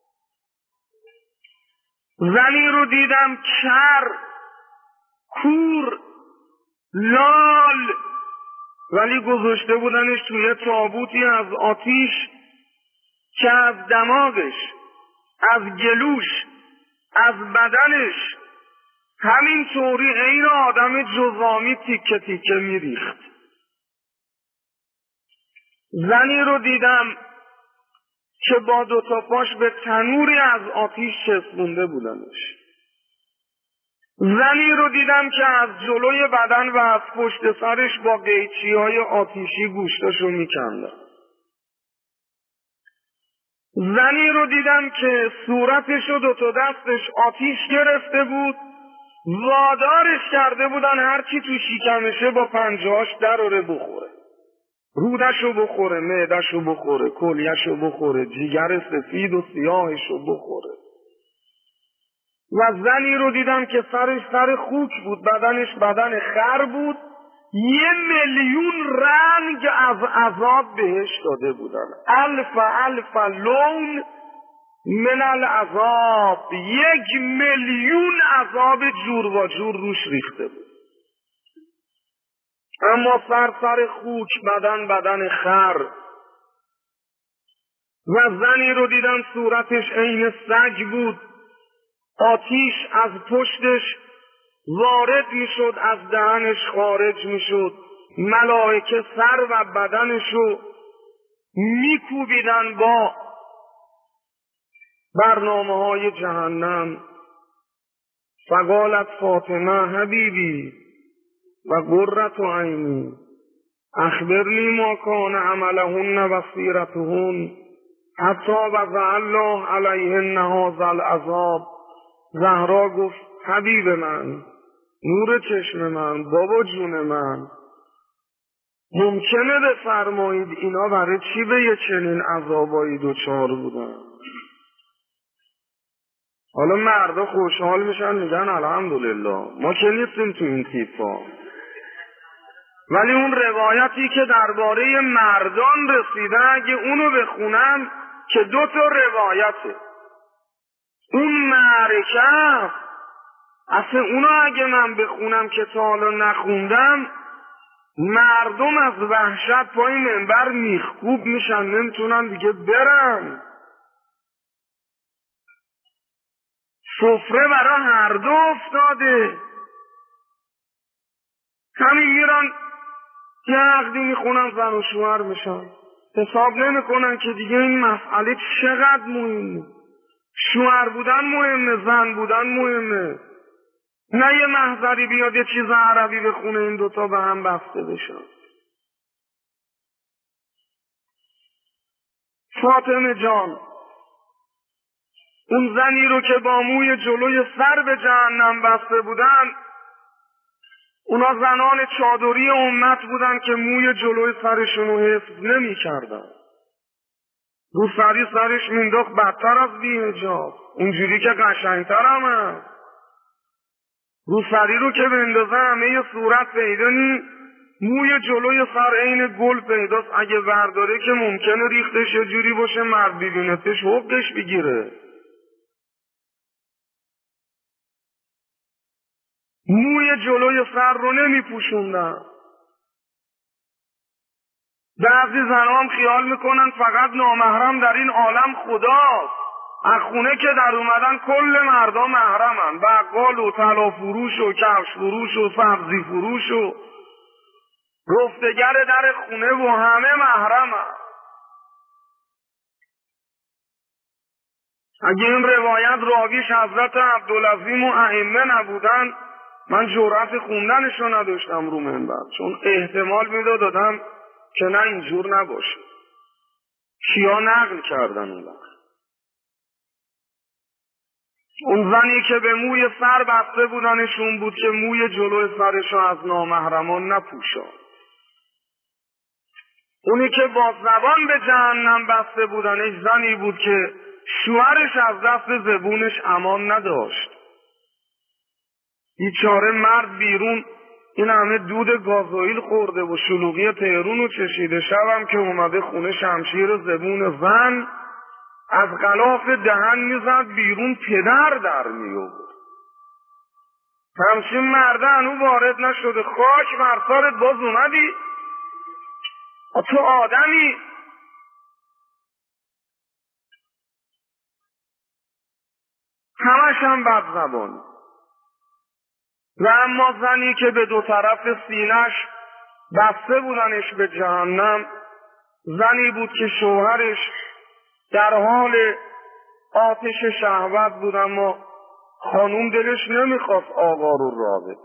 زنی رو دیدم کر، کور، لال، ولی گذاشته بودنش توی تابوتی از آتیش که از دماغش، از گلوش، از بدنش همین طوری عین آدم جزامی تیکه تیکه میریخت. زنی رو دیدم که با دوتا پاش به تنوری از آتیش چسبونده بودنش. زنی رو دیدم که از جلوی بدن و از پشت سرش با قیچی های آتیشی گوشتاشو میکندن. زنی رو دیدم که صورتش و دوتا دستش آتیش گرفته بود، وادارش کرده بودن هرچی تو شکمشه با پنجهاش دراره بخوره، رودشو بخوره، معدشو بخوره، کلیهشو بخوره، جیگر سفید و سیاهشو بخوره. و زنی رو دیدم که سرش سر خوک بود، بدنش بدن خر بود، یه میلیون رنگ از عذاب بهش داده بودن، الف الف لون من العذاب، یک میلیون عذاب جور و جور روش ریخته بود، اما سر سر خوک، بدن بدن خر. و زنی رو دیدم صورتش عین سگ بود، آتیش از پشتش وارد میشد، از دهنش خارج میشد، ملائکه سر و بدنشو میکوبیدن با برنامه های جهنم. فقالت فاطمه حبیبی و قرة عینی اخبرنی ما کان عملهن و سیرتهن حتی وضع الله علیهن هذا العذاب. زهرا گفت حبیب من، نور چشم من، بابا جون من، ممکنه بفرمایید اینا برای چی به یه چنین عذابایی دوچار بودن؟ حالا مردا خوشحال میشن میگن الحمدلله، ما که نیستیم تو این تیپا. ولی اون روایتی که درباره مردان رسیده اگه اونو بخونم که دو تا روایته، اون معرکه اصلا اونو اگه من بخونم که تا حالا نخوندم، مردم از وحشت پای منبر میخکوب میشن، نمیتونن دیگه برن. سفره برای هر دو افتاده. همین میرن یه عقدی میخونن زن و شوهر میشن، حساب نمیکنن که دیگه این مسئله چقدر مهمه. شوهر بودن مهمه، زن بودن مهمه، نه یه محضری بیاد یه چیز عربی بخونه این دوتا به هم بسته بشن. فاطمه جان، اون زنی رو که با موی جلوی سر به جهنم بسته بودن، اونا زنان چادری امت بودن که موی جلوی سرشون رو حفظ نمی کردن. رو سری سرش مینداخت بدتر از بی حجاب، اونجوری که قشنگتر هم هست. رو سری رو که بندازه همه ی صورت پیدا نی، موی جلوی سر عین گل پیداست. اگه برداره که ممکنه ریختش یه جوری باشه مرد ببینتش حقش بگیره. موی جلوی سر رو نمی پوشوندن. بعضی زنها هم خیال میکنن فقط نامحرم در این عالم خداست. از خونه که در اومدن کل مردا محرمن، بقال و طلا فروش و کفش فروش و سبزی فروش و رفتگر در خونه و همه محرمن. اگه این روایت راویش حضرت عبدالعظیم و ائمه نبودن، من جرأت خوندنشو نداشتم رو منبر، چون احتمال میداد دادم که نه اینجور نباشه. کیا نقل کردن اون وقت؟ اون زنی که به موی سر بسته بودنشون بود که موی جلوی سرشو از نامحرمان نپوشان. اونی که با زبان به جهنم بسته بودنش زنی بود که شوهرش از دست زبونش امان نداشت. بیچاره مرد بیرون این همه دود گازوئیل خورده و شلوغی تهرون رو چشیده، شبم که اومده خونه شمشیر زبون زن از غلاف دهن میزد بیرون، پدر در میآورد. همچین مرده هنو وارد نشده. خاک بر سرت، باز اومدی؟ تو آدمی؟ همش هم بد زبانی. و اما زنی که به دو طرف سینش بسته بودنش به جهنم، زنی بود که شوهرش در حال آتش شهوت بود، اما خانوم دلش نمیخواست آقا رو راه بده.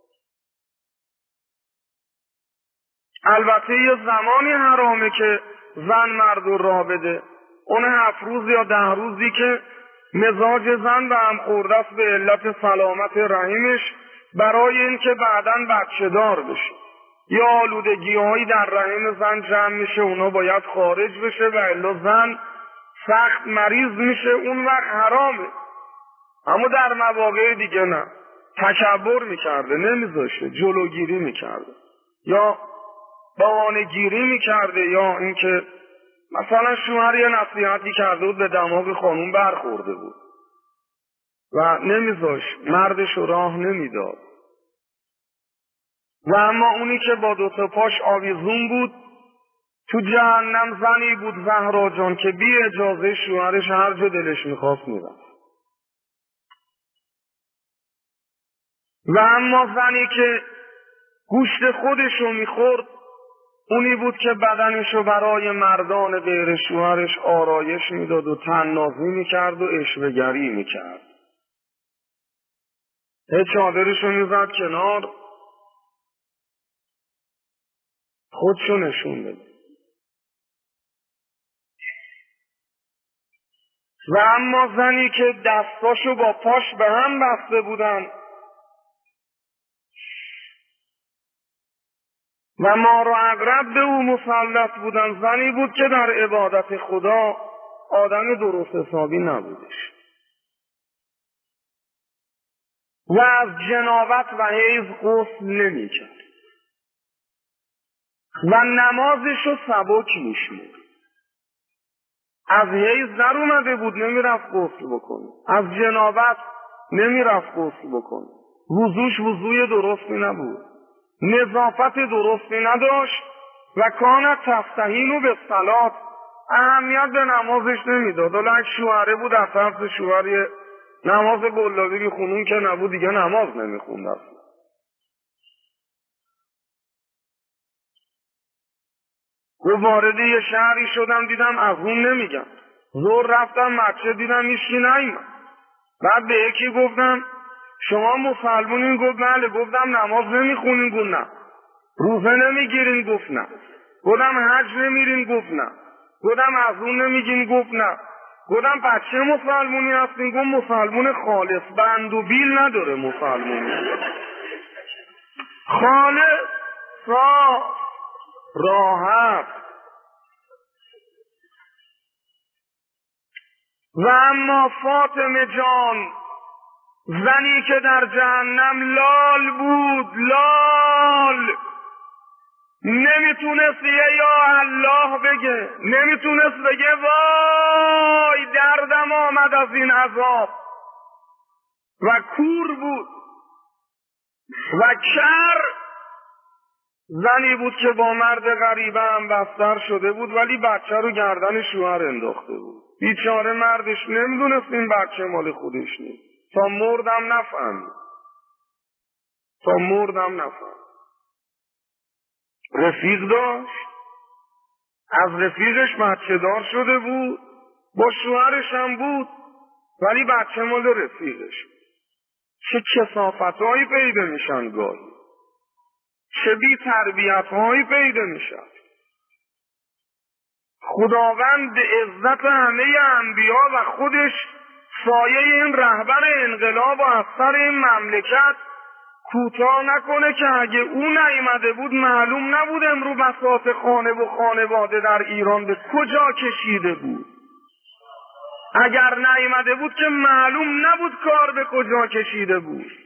البته یه زمانی حرامه که زن مرد رو راه بده، اون هفت روز یا ده روزی که مزاج زن به هم خورده است به علت سلامت رحمش، برای اینکه بعداً بچه دار بشه. یا آلودگی هایی در رحم زن جمع میشه، اونا باید خارج بشه و الا زن سخت مریض میشه، اون وقت حرامه. اما در مواقع دیگه نه، تکبر میکرده، نمیذاشه، جلوگیری میکرده یا بهانه گیری میکرده، یا اینکه مثلا شوهر یه نصیحتی کرده بود به دماغ خانوم برخورده بود و نمیذاش، مردش راه نمیداد. و اما اونی که با دوتا پاش آویزون بود تو جهنم، زنی بود زهرا جان که بی اجازه شوهرش هر جا دلش میخواست میرفت. و اما زنی که گوشت خودشو میخورد اونی بود که بدنشو برای مردان غیر شوهرش آرایش میداد و طنازی میکرد و عشوه‌گری میکرد. هی چادرشو میزد کنار، خودشو نشون بده. و اما زنی که دستاشو با پاش به هم بسته بودن و مار و عقرب به او مسلط بودن، زنی بود که در عبادت خدا آدم درست حسابی نبودش و از جنابت و حیض غسل نمی کرد و نمازشو سبک میشمود. از حیض در اومده بود نمیرفت غسل بکنه، از جنابت نمیرفت غسل بکنه، وضوش وضوی درستی نبود، نظافت درستی نداشت و کانت تستهینو به صلات، اهمیت به نمازش نمیداد. حالا اگه شوهره بود از طرف شوهر نماز گلابی بیخونون که نبود دیگه نماز نمیخوند اصلا. گفت وارد یه شهری شدم دیدم از اون نمیگم، زور رفتم مسجد دیدم هیچکی نیومد. بعد به یکی گفتم شما مسلمونین؟ گفت بله. گفتم نماز نمیخونین؟ گفت نه. روزه نمیگیرین؟ گفت نه. گفتم حج نمیرین؟ گفت نه. گفتم از اون نمیگین؟ گفت نه. گفتم بچه مسلمونی هستین؟ گفت مسلمون خالص، بند و بیل نداره مسلمونی، خالص صاف راحت. و اما فاطمه جان، زنی که در جهنم لال بود، لال، نمیتونست یه یا الله بگه، نمیتونست بگه وای دردم آمد از این عذاب، و کور بود و کر. زنی بود که با مرد غریبه هم بستر شده بود ولی بچه رو گردن شوهر انداخته بود. بیچاره مردش نمیدونست این بچه مال خودش نیست، تا مردم نفهمید، تا مردم نفهمید. رفیق داشت، از رفیقش بچه دار شده بود، با شوهرش هم بود ولی بچه مال رفیقش. چه کثافت هایی پیدا میشن گاهی، چه بی تربیت هایی پیدا میشن. خداوند به عزت همه انبیا و خودش سایه این رهبر انقلاب و افسر این مملکت کوتاه نکنه که اگه اون نیامده بود معلوم نبود امرو بساط خانه و خانواده در ایران به کجا کشیده بود. اگر نیامده بود که معلوم نبود کار به کجا کشیده بود.